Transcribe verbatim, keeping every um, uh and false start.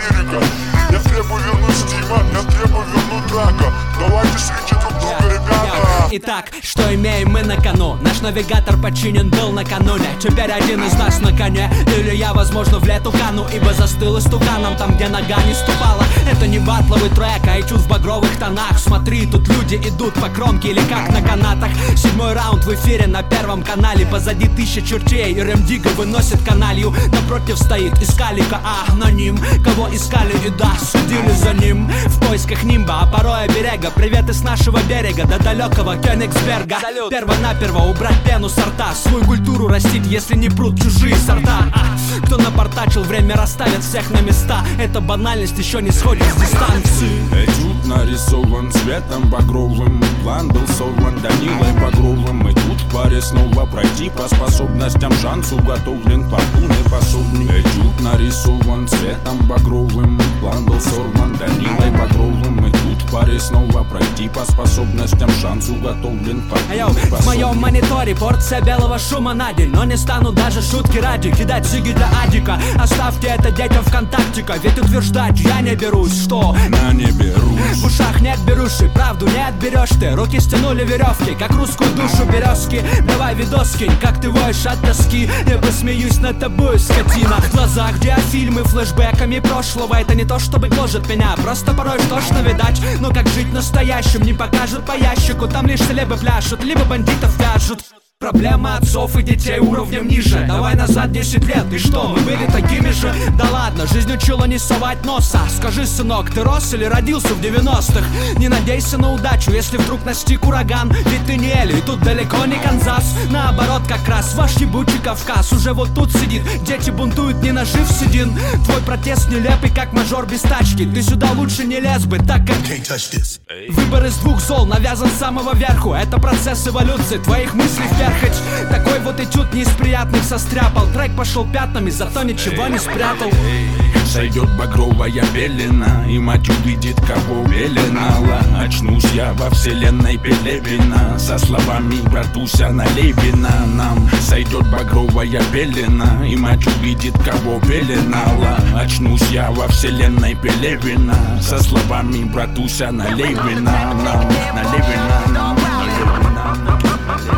лирика. Я требую вернуть Стима, я требую вернуть Драка. Давайте среди друг друга, ребята. Итак, что имеем мы на кону? Наш навигатор подчинен был накануне. Теперь один из нас на коне. Или я, возможно, в лету кану, ибо застыл истуканом там, где нога не ступала. Это не батловый трек, а этюд в багровых тонах. Смотри, тут люди идут по кромке или как на канатах. Седьмой раунд в эфире на Первом канале. Позади тысяча чертей, и Рэм Дигга выносит каналью. Напротив стоит Искалика, а аноним. Кого искали и да, судили за ним. В поисках нимба, а порой оберега. Привет из нашего берега до далекого Кёнигсберга. Салют. Перво-наперво убрать пену со рта. Свою культуру растить, если не прут чужие сорта. а, Кто напортачил, время расставит всех на места. Эта банальность еще не сходит с дистанции. Этюд нарисован цветом багровым. План был сорван Данилой Багровым. И тут в паре снова пройти по способностям. Шанс уготовлен по полной пособный. Этюд нарисован цветом багровым. План был сорван Данилой Багровым. И тут в паре снова пройти по способностям. Шанс уготовлен по полной пособный. В моем мониторе порция белого шума на день. Но не стану даже шутки ради кидать сиги для Адика. Оставьте это детям ВКонтактика. Ведь утверждать я не берусь, что на не берусь. В ушах нет беруши, правду не отберешь ты. Руки стянули веревки, как русскую душу березки. Давай видос кинь, как ты воешь от тоски. Я посмеюсь над тобой, скотина. В глазах диафильмы флешбэками прошлого. Это не то, чтобы гложет меня, просто порой тошно видать. Но как жить настоящим не покажут по ящику. Там лишь либо пляшут, либо бандитов вяжут. Проблема отцов и детей уровнем ниже. Давай назад десять лет, и что, мы были такими же? Да ладно, жизнь учила не совать носа. Скажи, сынок, ты рос или родился в девяностых? Не надейся на удачу, если вдруг настиг ураган. Ведь ты не Эль, и тут далеко не Канзас. Наоборот, как раз ваш ебучий Кавказ уже вот тут сидит. Дети бунтуют, не нажив седин. Твой протест нелепый, как мажор без тачки. Ты сюда лучше не лез бы, так как выбор из двух зол навязан с самого верху. Это процесс эволюции твоих мыслей вверх. Такой вот этюд не из приятных состряпал. Трек пошел пятнами, зато ничего не спрятал. Сойдет багровая пелена, и мать увидит, кого веленала. Очнусь я во вселенной Пелевина, со словами братуся Налевина. Нам сойдет багровая пелена, и мать увидит, кого пеленала. Очнусь я во вселенной Пелевина, со словами братуся Налевина. Нам Налевина, нам Налевина.